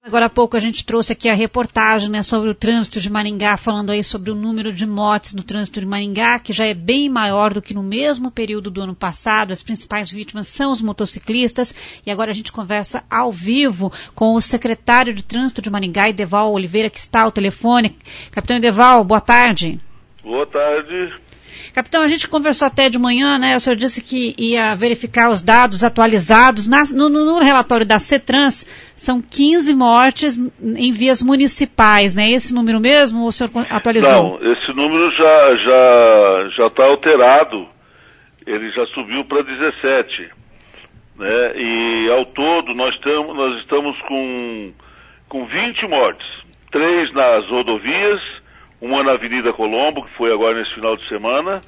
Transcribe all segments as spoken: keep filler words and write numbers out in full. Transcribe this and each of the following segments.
Agora há pouco a gente trouxe aqui a reportagem, né, sobre o trânsito de Maringá, falando aí sobre o número de mortes no trânsito de Maringá, que já é bem maior do que no mesmo período do ano passado. As principais vítimas são os motociclistas. E agora a gente conversa ao vivo com o secretário de Trânsito de Maringá, Ideval Oliveira, que está ao telefone. Capitão Ideval, boa tarde. Boa tarde. Capitão, a gente conversou até de manhã, né? O senhor disse que ia verificar os dados atualizados. Na, no, no relatório da CETRANS, são quinze mortes em vias municipais, né? Esse número mesmo ou o senhor atualizou? Não, esse número já já já está alterado. Ele já subiu para dezessete, né? E ao todo nós, tamo, nós estamos com, com vinte mortes. Três nas rodovias, uma na Avenida Colombo, que foi agora nesse final de semana,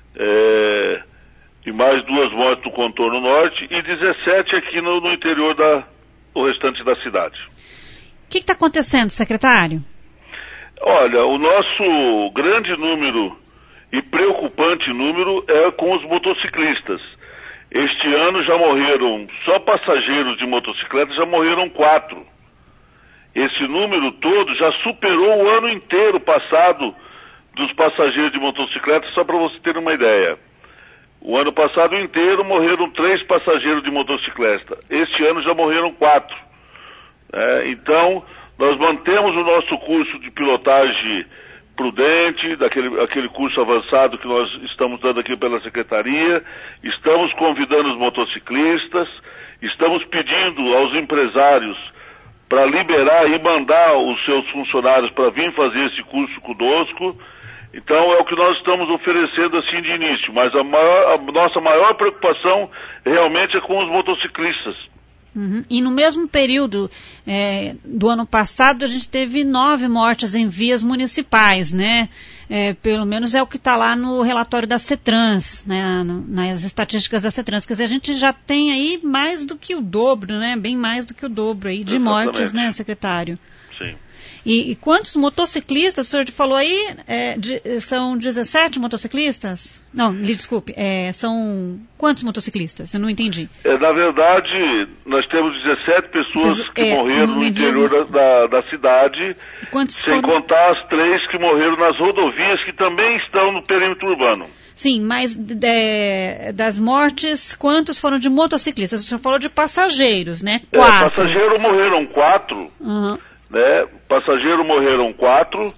é, e mais duas mortes no contorno norte, e dezessete aqui no, no interior da, do restante da cidade. O que está acontecendo, secretário? Olha, o nosso grande número e preocupante número é com os motociclistas. Este ano já morreram, só passageiros de motocicleta já morreram quatro. Esse número todo já superou o ano inteiro passado dos passageiros de motocicleta, só para você ter uma ideia. O ano passado inteiro morreram três passageiros de motocicleta. Este ano já morreram quatro. É, então, nós mantemos o nosso curso de pilotagem prudente, daquele aquele curso avançado que nós estamos dando aqui pela Secretaria. Estamos convidando os motociclistas, estamos pedindo aos empresários para liberar e mandar os seus funcionários para vir fazer esse curso conosco. Então é o que nós estamos oferecendo assim de início, mas a, maior, a nossa maior preocupação realmente é com os motociclistas. Uhum. E no mesmo período é, do ano passado a gente teve nove mortes em vias municipais, né? É, pelo menos é o que está lá no relatório da CETRANS, né? Nas estatísticas da CETRANS. Quer dizer, a gente já tem aí mais do que o dobro, né? Bem mais do que o dobro aí de Exatamente. mortes, né, secretário? Sim. E, e quantos motociclistas, o senhor falou aí, é, de, são dezessete motociclistas? Não, lhe desculpe, é, são quantos motociclistas? Eu não entendi. É, na verdade, nós temos dezessete pessoas que é, morreram no interior da, da, da cidade, sem foram... contar as três que morreram nas rodovias, que também estão no perímetro urbano. Sim, mas de, das mortes, quantos foram de motociclistas? O senhor falou de passageiros, né? Quatro. É, passageiros morreram quatro. Uhum. Né? Passageiros morreram quatro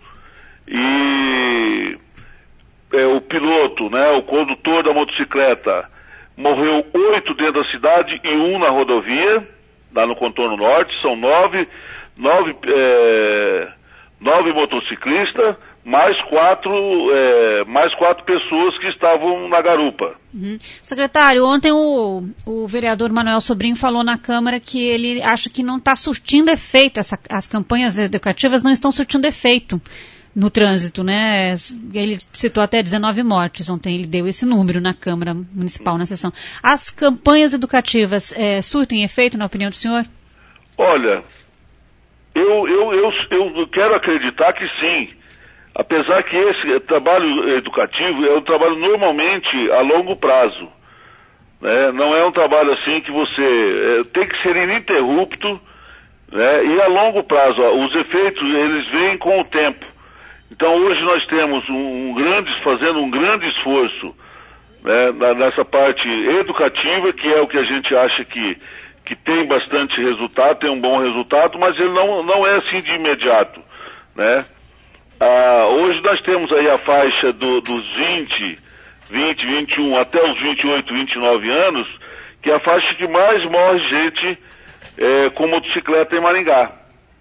e é, o piloto, né, o condutor da motocicleta, morreu oito dentro da cidade e um na rodovia, lá no contorno norte. São nove, nove, é, nove motociclistas, mais quatro, é, mais quatro pessoas que estavam na garupa. Uhum. Secretário, ontem o, o vereador Manuel Sobrinho falou na Câmara que ele acha que não está surtindo efeito, essa, as campanhas educativas não estão surtindo efeito no trânsito, né? Ele citou até dezenove mortes, ontem ele deu esse número na Câmara Municipal, na sessão. As campanhas educativas é, surtem efeito, na opinião do senhor? Olha, eu, eu, eu, eu quero acreditar que sim. Apesar que esse trabalho educativo é um trabalho normalmente a longo prazo, né? Não é um trabalho assim que você é, tem que ser ininterrupto, né? E a longo prazo, ó, os efeitos eles vêm com o tempo. Então hoje nós temos um, um grande, fazendo um grande esforço, né, nessa parte educativa, que é o que a gente acha que, que tem bastante resultado, tem um bom resultado, mas ele não, não é assim de imediato, né? Ah, hoje nós temos aí a faixa do, dos vinte, vinte, vinte e um até os vinte e oito, vinte e nove anos, que é a faixa que mais morre gente é, com motocicleta em Maringá.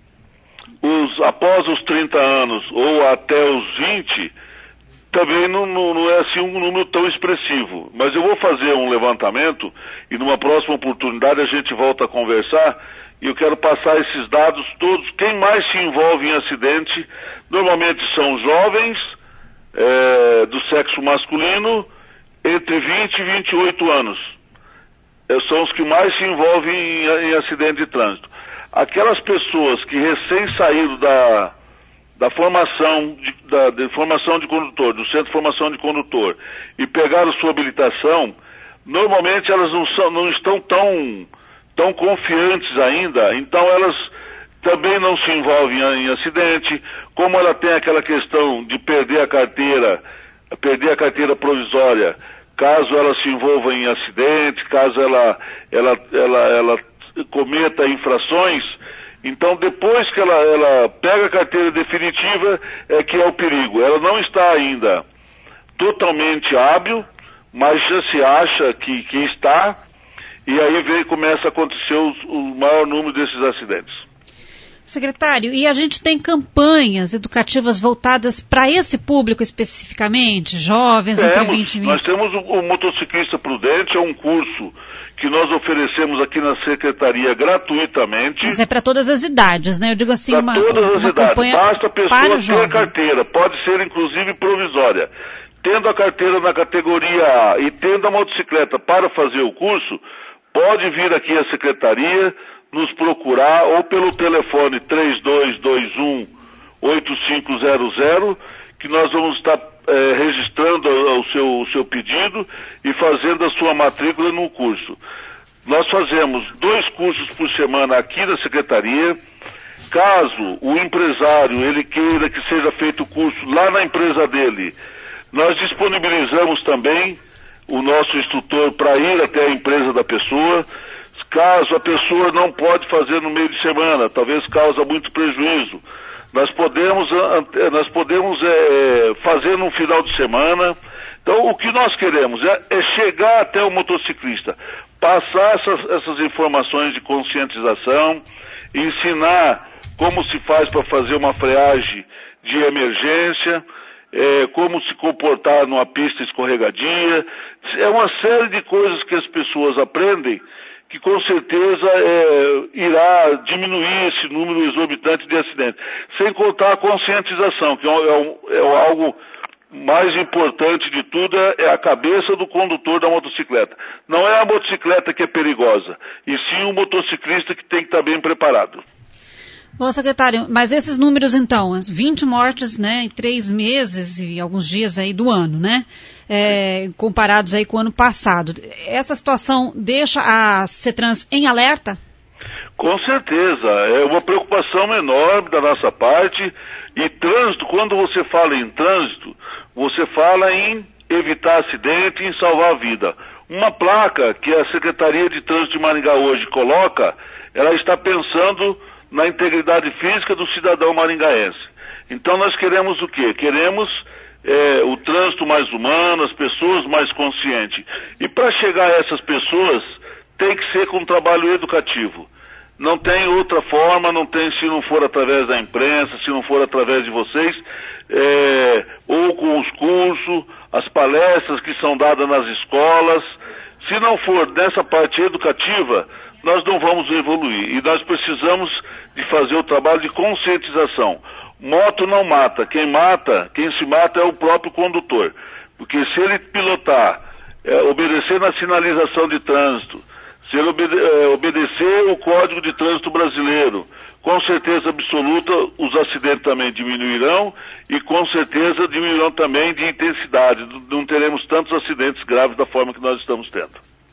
Os, após os trinta anos ou até os vinte, também não, não, não é assim um número tão expressivo. Mas eu vou fazer um levantamento e numa próxima oportunidade a gente volta a conversar e eu quero passar esses dados todos. Quem mais se envolve em acidente normalmente são jovens é, do sexo masculino entre vinte e vinte e oito anos. É, são os que mais se envolvem em, em acidente de trânsito. Aquelas pessoas que recém saíram da, da formação de, da, de formação de condutor, do centro de formação de condutor, e pegaram sua habilitação, normalmente elas não, são, não estão tão, tão confiantes ainda, então elas também não se envolve em, em acidente, como ela tem aquela questão de perder a carteira, perder a carteira provisória, caso ela se envolva em acidente, caso ela, ela, ela, ela cometa infrações. Então, depois que ela, ela pega a carteira definitiva, é que é o perigo. Ela não está ainda totalmente hábil, mas já se acha que, que está, e aí vem, começa a acontecer os, o maior número desses acidentes. Secretário, e a gente tem campanhas educativas voltadas para esse público especificamente, jovens temos, entre vinte e vinte? Nós temos o, o Motociclista Prudente, é um curso que nós oferecemos aqui na Secretaria gratuitamente. Mas é para todas as idades, né? Eu digo assim, uma, todas as uma idades. campanha Basta a pessoa para o ter jovem. carteira, pode ser inclusive provisória. Tendo a carteira na categoria A e tendo a motocicleta para fazer o curso, pode vir aqui à Secretaria, nos procurar ou pelo telefone três dois dois um, oito cinco zero zero, que nós vamos estar é, registrando o seu, o seu pedido e fazendo a sua matrícula no curso. Nós fazemos dois cursos por semana aqui na Secretaria. Caso o empresário ele queira que seja feito o curso lá na empresa dele, nós disponibilizamos também o nosso instrutor para ir até a empresa da pessoa. Caso a pessoa não pode fazer no meio de semana, talvez causa muito prejuízo, nós podemos, nós podemos é, fazer no final de semana. Então, o que nós queremos é, é chegar até o motociclista, passar essas, essas informações de conscientização, ensinar como se faz para fazer uma freagem de emergência, é, como se comportar numa pista escorregadia. É uma série de coisas que as pessoas aprendem que com certeza é, irá diminuir esse número exorbitante de acidentes. Sem contar a conscientização, que é, um, é algo mais importante de tudo, é a cabeça do condutor da motocicleta. Não é a motocicleta que é perigosa, e sim o motociclista que tem que estar bem preparado. Bom, secretário, mas esses números então, vinte mortes, né, em três meses e alguns dias aí do ano, né, é, comparados aí com o ano passado. Essa situação deixa a CETRANS em alerta? Com certeza, é uma preocupação enorme da nossa parte. E trânsito, quando você fala em trânsito, você fala em evitar acidente e em salvar a vida. Uma placa que a Secretaria de Trânsito de Maringá hoje coloca, ela está pensando na integridade física do cidadão maringaense. Então nós queremos o quê? Queremos é, o trânsito mais humano, as pessoas mais conscientes. E para chegar a essas pessoas, tem que ser com um trabalho educativo. Não tem outra forma, não tem se não for através da imprensa, se não for através de vocês, é, ou com os cursos, as palestras que são dadas nas escolas. Se não for dessa parte educativa, nós não vamos evoluir. E nós precisamos de fazer o trabalho de conscientização. Moto não mata. Quem mata, quem se mata é o próprio condutor. Porque se ele pilotar, é, obedecer na sinalização de trânsito, se ele obede- é, obedecer o Código de Trânsito Brasileiro, com certeza absoluta os acidentes também diminuirão e com certeza diminuirão também de intensidade. Não teremos tantos acidentes graves da forma que nós estamos tendo.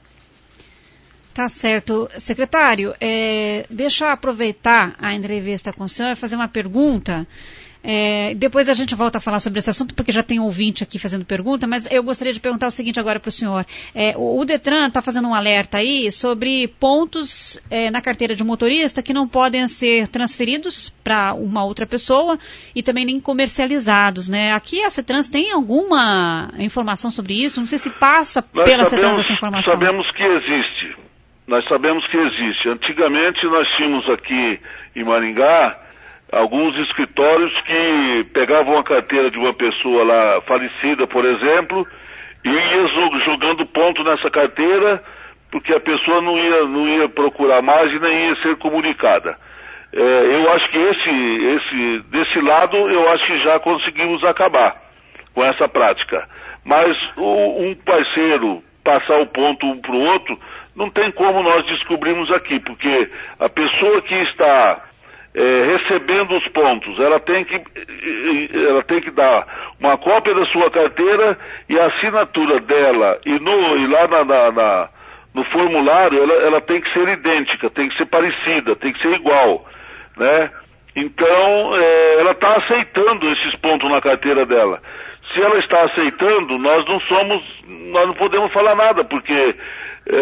Tá certo. Secretário, é, deixa eu aproveitar a entrevista com o senhor e fazer uma pergunta. É, depois a gente volta a falar sobre esse assunto, porque já tem um ouvinte aqui fazendo pergunta, mas eu gostaria de perguntar o seguinte agora para o senhor. É, o, o Detran está fazendo um alerta aí sobre pontos é, na carteira de motorista que não podem ser transferidos para uma outra pessoa e também nem comercializados, né? Aqui a CETRANS tem alguma informação sobre isso? Não sei se passa Nós pela sabemos, CETRANS essa informação. Sabemos que existe. Nós sabemos que existe. Antigamente nós tínhamos aqui em Maringá alguns escritórios que pegavam a carteira de uma pessoa lá falecida, por exemplo, e ia jogando ponto nessa carteira, porque a pessoa não ia, não ia procurar mais e nem ia ser comunicada. É, eu acho que esse, esse, desse lado, eu acho que já conseguimos acabar com essa prática. Mas o, um parceiro passar o ponto um para o outro, não tem como nós descobrirmos aqui, porque a pessoa que está é, recebendo os pontos, ela tem que, ela tem que dar uma cópia da sua carteira e a assinatura dela e, no, e lá na, na, na, no formulário ela, ela tem que ser idêntica, tem que ser parecida, tem que ser igual. né? Então, é, ela está aceitando esses pontos na carteira dela. Se ela está aceitando, nós não somos, nós não podemos falar nada, porque é,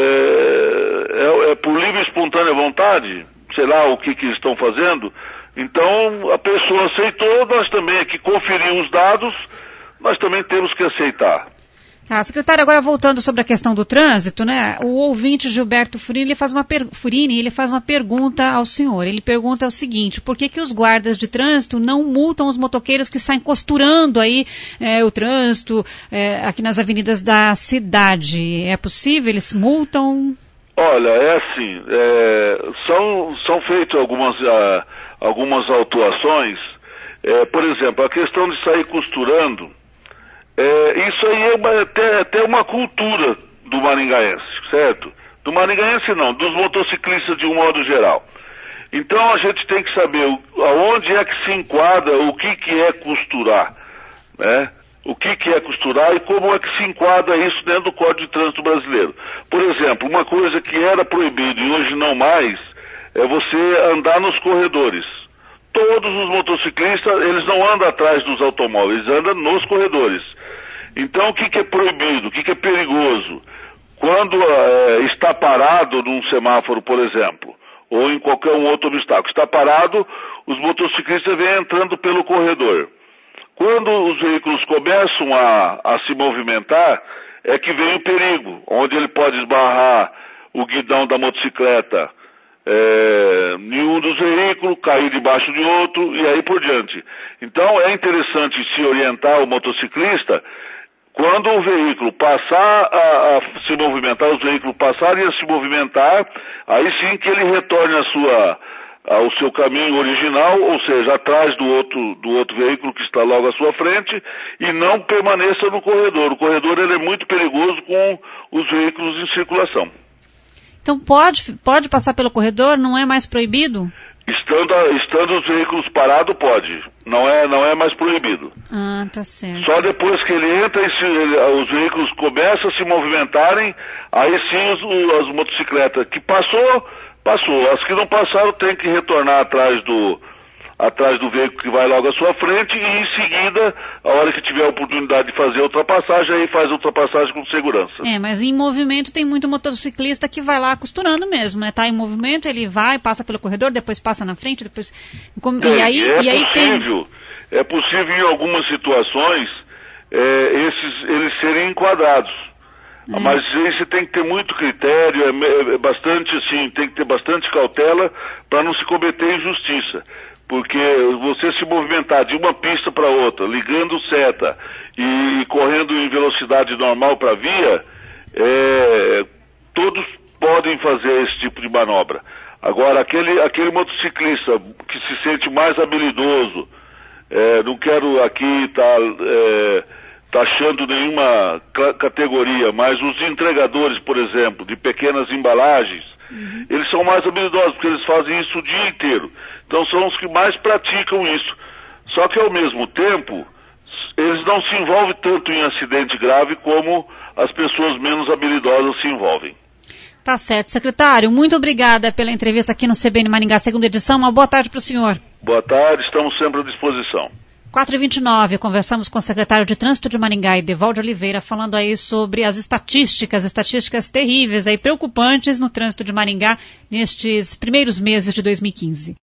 é, é por livre e espontânea vontade, sei lá o que, que eles estão fazendo. Então, a pessoa aceitou, nós também aqui conferimos os dados, nós também temos que aceitar. Tá, secretário, agora voltando sobre a questão do trânsito, né? O ouvinte Gilberto Furini, ele faz uma, per... Furini, ele faz uma pergunta ao senhor. Ele pergunta o seguinte: por que que os guardas de trânsito não multam os motoqueiros que saem costurando aí é, o trânsito é, aqui nas avenidas da cidade? É possível? Eles multam? Olha, é assim, é, são, são feitas algumas, uh, algumas autuações. É, por exemplo, a questão de sair costurando. É, isso aí é uma, até, até uma cultura do maringaense, certo? Do maringaense não, dos motociclistas de um modo geral. Então a gente tem que saber aonde é que se enquadra, o que que é costurar, né? O que que é costurar e como é que se enquadra isso dentro do Código de Trânsito Brasileiro. Por exemplo, uma coisa que era proibida e hoje não mais, é você andar nos corredores. Todos os motociclistas, eles não andam atrás dos automóveis, eles andam nos corredores. Então, o que que é proibido, o que que é perigoso? Quando é, está parado num semáforo, por exemplo, ou em qualquer um outro obstáculo, está parado, os motociclistas vêm entrando pelo corredor. Quando os veículos começam a, a se movimentar, é que vem o perigo, onde ele pode esbarrar o guidão da motocicleta, É, nenhum dos veículos, cair debaixo de outro e aí por diante. Então é interessante se orientar o motociclista quando o veículo passar a, a se movimentar, os veículos passarem a se movimentar, aí sim que ele retorne a sua, ao seu caminho original, ou seja, atrás do outro, do outro veículo que está logo à sua frente e não permaneça no corredor. O corredor ele é muito perigoso com os veículos em circulação. Então pode, pode passar pelo corredor? Não é mais proibido? Estando, estando os veículos parados, pode. Não é, não é mais proibido. Ah, tá certo. Só depois que ele entra e se, ele, os veículos começam a se movimentarem, aí sim os, as motocicletas que passou, passou. As que não passaram tem que retornar atrás do, atrás do veículo que vai logo à sua frente e em seguida, a hora que tiver a oportunidade de fazer a ultrapassagem, aí faz a ultrapassagem com segurança. É, mas em movimento tem muito motociclista que vai lá costurando mesmo, né? Tá em movimento, ele vai, passa pelo corredor, depois passa na frente, depois... É, e aí, é e aí possível, tem... é possível em algumas situações é, esses, eles serem enquadrados. É. Mas isso tem que ter muito critério, é, é bastante assim, tem que ter bastante cautela para não se cometer injustiça. Porque você se movimentar de uma pista para outra, ligando seta e, e correndo em velocidade normal para a via, é, todos podem fazer esse tipo de manobra. Agora, aquele, aquele motociclista que se sente mais habilidoso, é, não quero aqui estar tá, é, taxando nenhuma categoria, mas os entregadores, por exemplo, de pequenas embalagens, uhum. Eles são mais habilidosos, porque eles fazem isso o dia inteiro. Então são os que mais praticam isso. Só que ao mesmo tempo, eles não se envolvem tanto em acidente grave como as pessoas menos habilidosas se envolvem. Tá certo. Secretário, muito obrigada pela entrevista aqui no C B N Maringá, segunda edição. Uma boa tarde para o senhor. Boa tarde, estamos sempre à disposição. quatro e vinte e nove, conversamos com o secretário de Trânsito de Maringá, Edevaldo Oliveira, falando aí sobre as estatísticas, estatísticas terríveis, aí, preocupantes no trânsito de Maringá nestes primeiros meses de dois mil e quinze.